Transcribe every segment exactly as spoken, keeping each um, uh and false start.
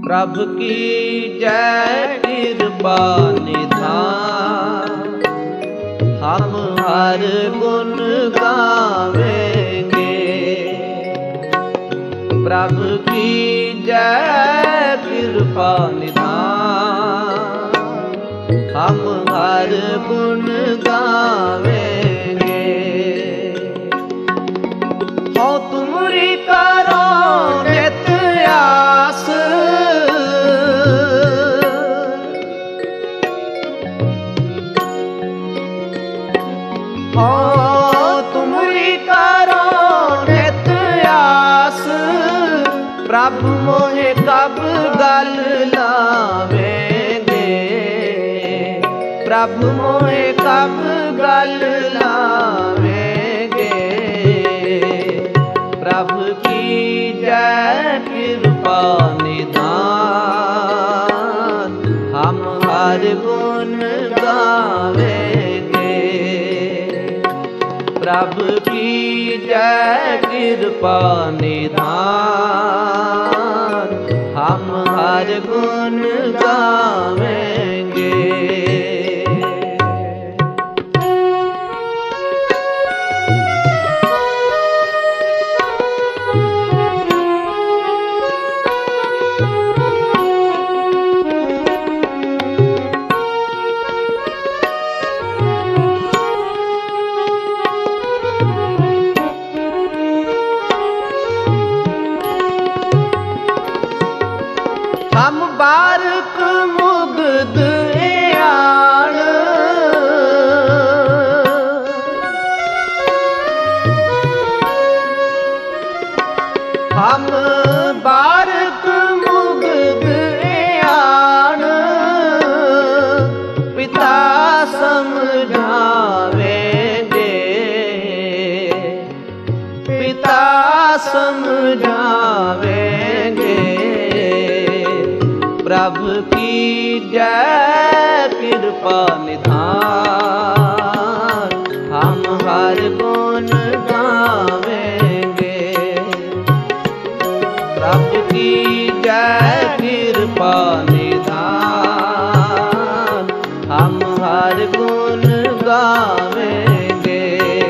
प्रभु की जय कृपा निधान, हम हर गुण गावेंगे। प्रभु की जय कृपा निधान, हम हर गुण गावेंगे। हो तुमरी करो नित्य आस, हो तुमरी करो नित्य आस, प्रभु मोहे कब गल लावेंगे। प्रभु मोहे कब गल लावेंगे। प्रभु की जय कृपा निधान, हम हर गुण गावेंगे। प्रभु की जय कृपा निधान, हम हर गुण गावेंगे। हम बारक मुग्ध आण, हम बारक मुग्ध आण, पिता समझावेंगे। पिता समझावेंगे। प्रभु की जय कृपा निधान, हम हर गुण गावेंगे। प्रभु की जय कृपा निधान, हम हर गुण गावेंगे।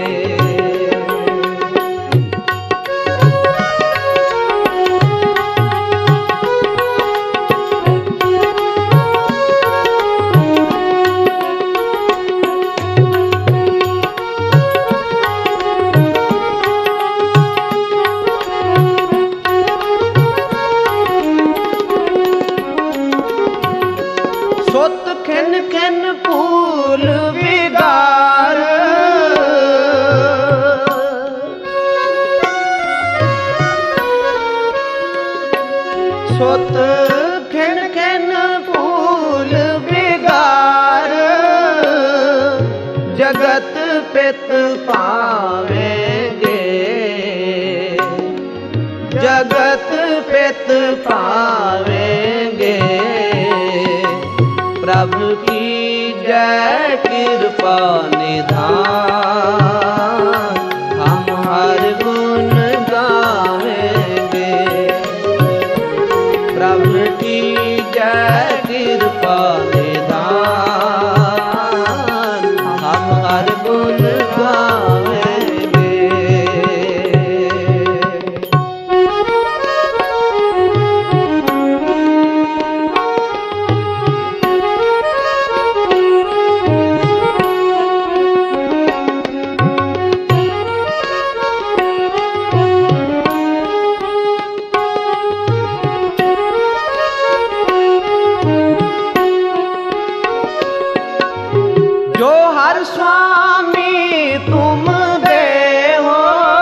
सुत खिन खिन फूल बिगार, सुत खिन खिन फूल बिगार, जगत पित पावेंगे। जगत पित पावेंगे। प्रभु की जय कृपा निधान, हम हर गुण गावेंगे। प्रभु की जय कृपा निधान, हम हर गुण गावेंगे। जो हर स्वामी तुम दे हो,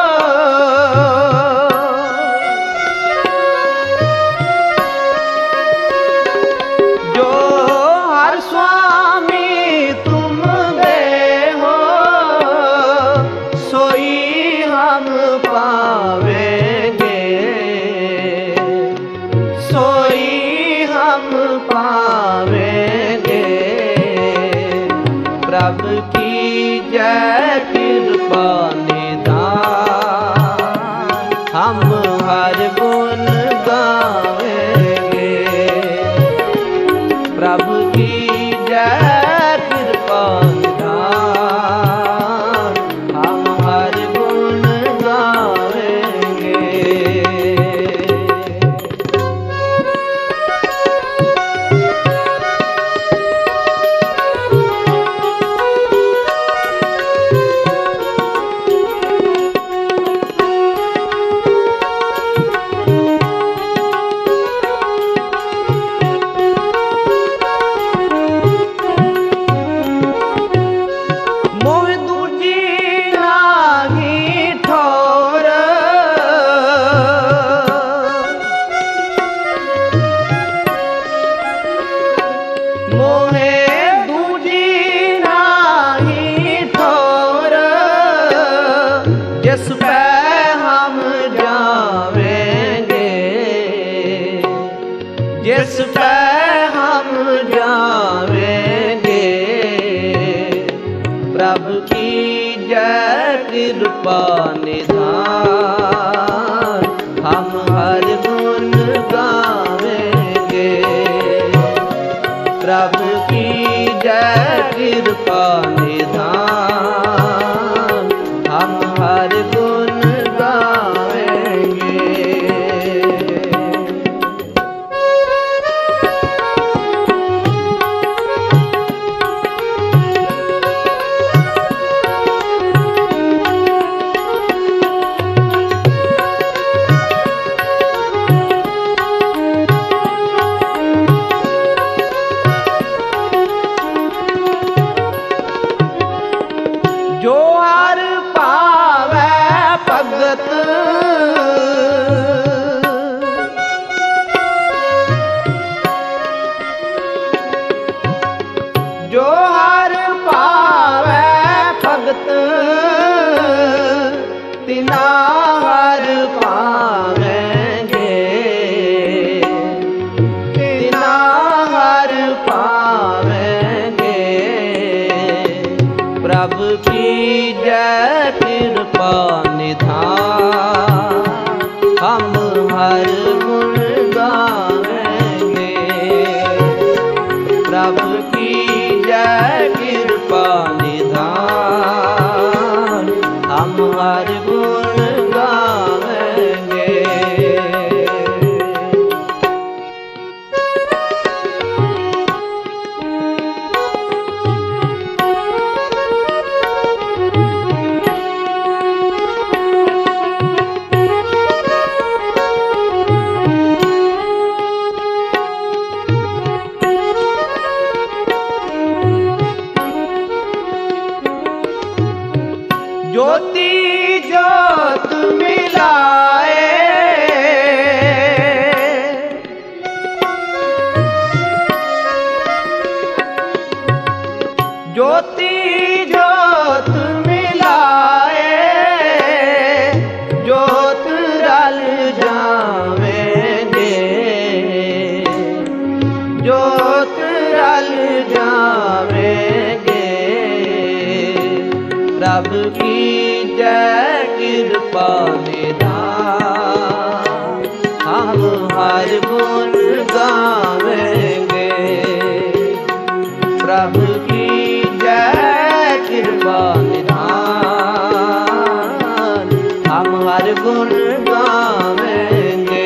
जो हर स्वामी तुम दे हो, सोई हम पावेंगे। सोई हम पावेंगे। प्रभु की जय कृपा निधान, हम हर गुण गावेंगे। जिस पे हम जावेंगे। प्रभु की जय कृपा निधान, हम हर गुण गावेंगे। प्रभु की जय कृपा निधान, हम हर गुण गावेंगे। जो हर पावै भगत, जो हर पावै भगत, तिना हर पावेंगे। तिना हर पावेंगे। प्रभु की जय कृपा निधान, हम हर गुण गावेंगे। प्रभु की जय कृपा निधान, हम हर गुण गावेंगे। ज्योति ज्योत मिलाए, ज्योति ज्योत मिलाए, ज्योत रल जावेंगे। ज्योत रल जावेंगे। प्रभु की जय कृपा निधान, हम हर गुण गावेंगे। प्रभु की जय कृपा निधान, हम हर गुण गावेंगे।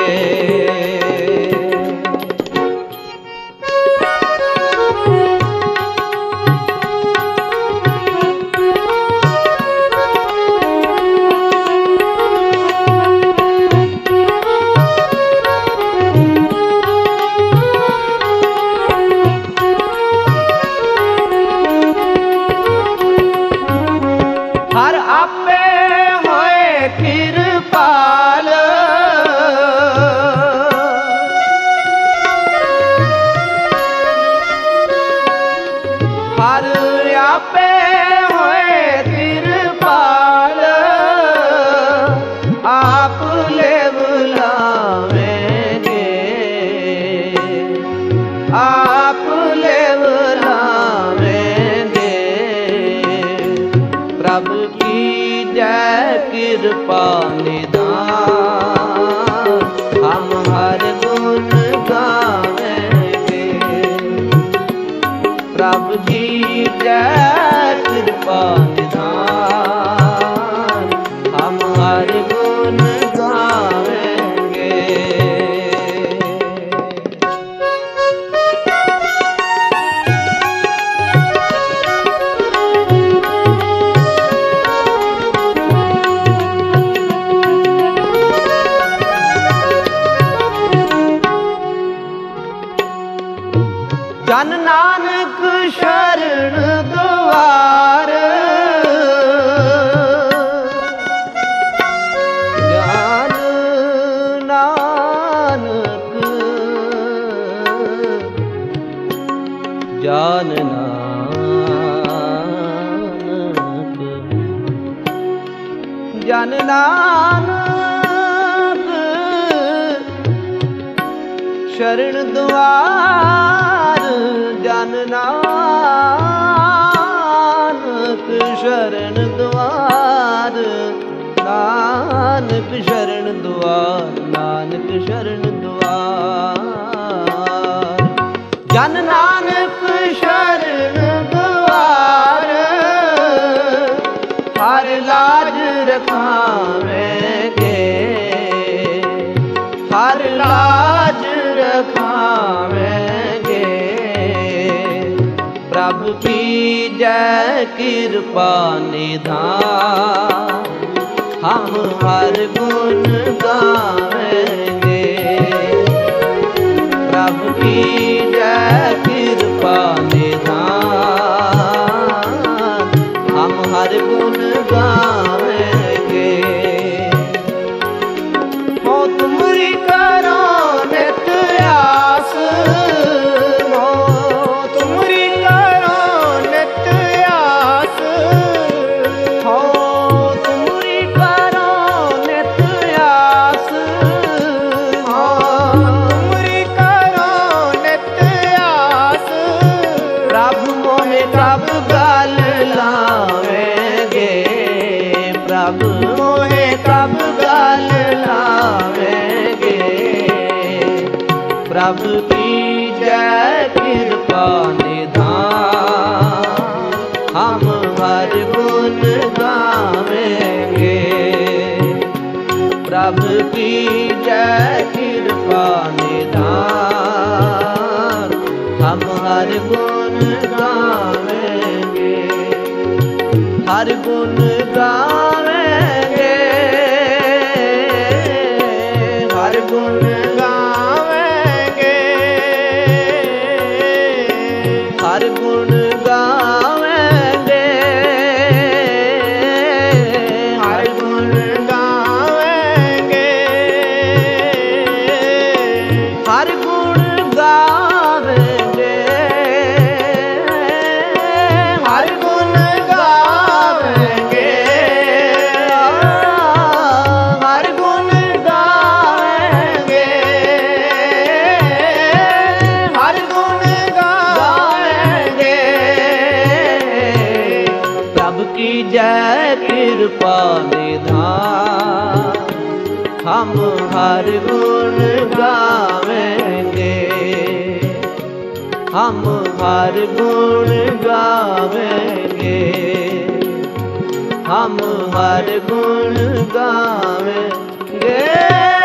हर आपे होए कृपाल, हर आपे होए कृपाल, आप ले बुलावेंगे। आप ले बुलावेंगे। प्रभु की जय कृपा निधान, हम हर गुण गावेंगे। प्रभु की जय कृपा निधान, हम हर गुण गावेंगे। जन नानक शरण द्वार, जन नानक जन नानक जन नानक शरण द्वार जन नानक शरण द्वार नानक शरण द्वार नानक शरण द्वार जन नानक शरण द्वार हर लाज रखावेंगे हर लाज रखावेंगे प्रभु की जय कृपा निधान हम हर गुण गावेंगे प्रभु की जय कृपा निधान हम हर गुण गावेंगे हो तुमरी करो नित आस हो तुमरी करो नित आस हो तुमरी करो नित आस हो तुमरी करो नित आस प्रभु मोहे प्रभ गल लावेंगे प्रभु मोहे प्रभ गल लावेंगे प्रभु की जय कृपा निधान हम हर गुण गावेंगे प्रभु की जय कृपा निधान हम हर गुण गावेंगे हर गुण गावेंगे हर गुण गावेंगे हर गुण गावेंगे हर गुण गावेंगे हर गुण गावेंगे हर गुण गावेंगे हर गुण गावेंगे हर गुण गावेंगे प्रभु की जय कृपा निधान हम हर गुण गावेंगे हम हर गुण गावेंगे हम हर गुण गावेंगे।